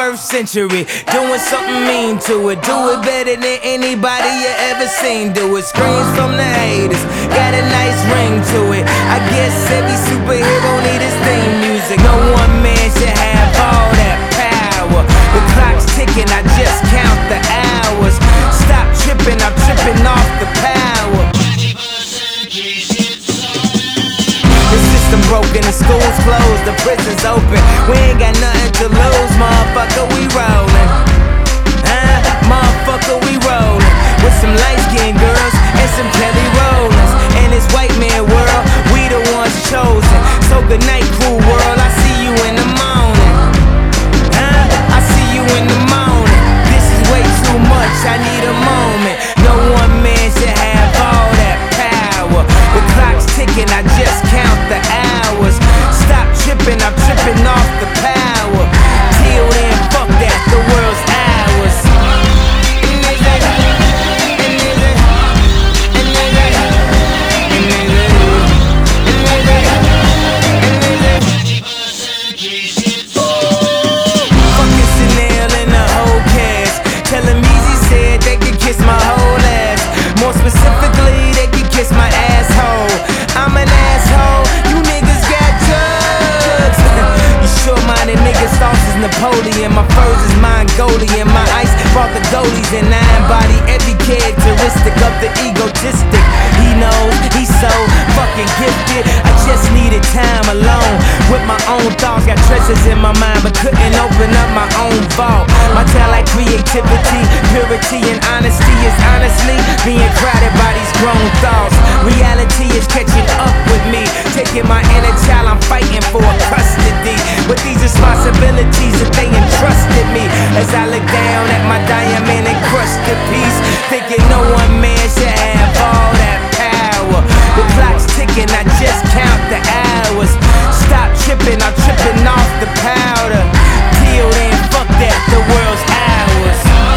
21st century, doing something mean to it. Do it better than anybody you ever seen do it. Screams from the haters, got a nice ring to it. I guess every superhero need his theme music. No one man should have all that power. The clock's ticking, I just count the hours. Stop tripping, I'm tripping off the power. The system broken, the school's closed, the prison's open. We ain't got nothing to lose, motherfucker, we rollin'. Motherfucker, we rollin'. With some light-skinned girls and some Kelly Rollins. In this white man world, we the ones chosen. So good night, cool world, I see you in the morning. I see you in the morning. This is way too much, I need a moment. No one man should have all that power. The clock's ticking, I just count the hours. Stop tripping, I'm tripping off the power. Till then, fuck that, the world's ours. Fucking Chanel and the whole cast. Tell them Easy said they could kiss my whole ass. More specifically, they could kiss my asshole. I'm an asshole, you niggas got drugs. You short-minded niggas, sauce is Napoleon. My furs is Mongolian. My ice brought the goalies and I embody every characteristic of the egotistic. He knows he's so fucking gifted. I just needed time alone with my own thoughts. Got treasures in my mind but couldn't open up my own vault. My talent, creativity, purity and honesty is honestly being crowded by these grown thoughts. Reality is catching up with me, taking my inner child, I'm fighting for custody. With these responsibilities that they entrusted me, as I look down at my diamond encrusted piece, thinking no one man should have all that power. The clock's ticking, I just count the hours. Stop tripping, I'm tripping off the powder. Till then, fuck that, the world's ours.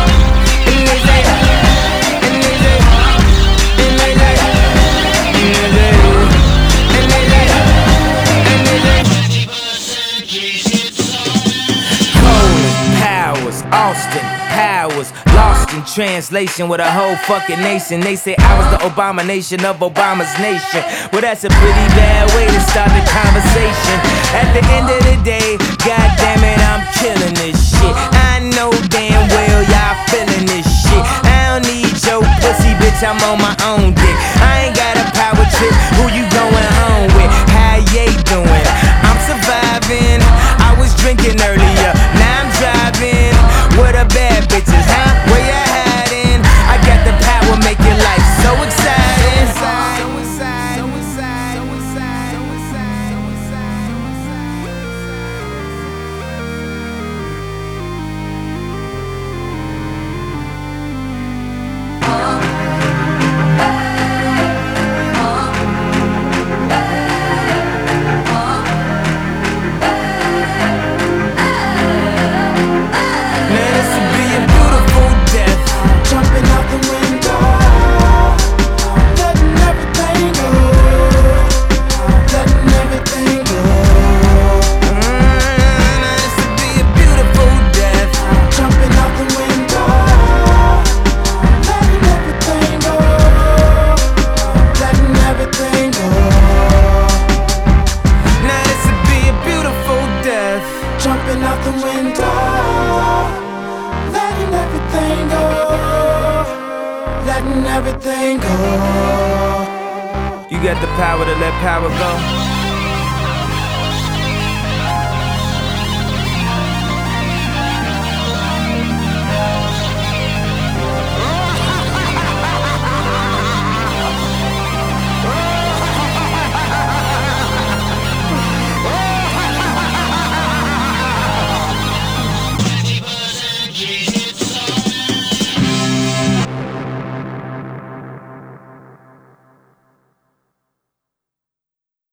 Austin Powers, lost in translation with a whole fucking nation. They say I was the abomination of Obama's nation. Well, that's a pretty bad way to start the conversation. At the end of the day, god damn it, I'm killing this shit. I know damn well y'all feeling this shit. I don't need your pussy, bitch, I'm on my own dick. I ain't got a power trip, who you going home with? How you doing? I'm surviving. I was drinking earlier, now I'm driving. What a bad bitches, huh? Where you hiding? I got the power, make your life so exciting. Jumping out the window, letting everything go, letting everything go. You got the power to let power go.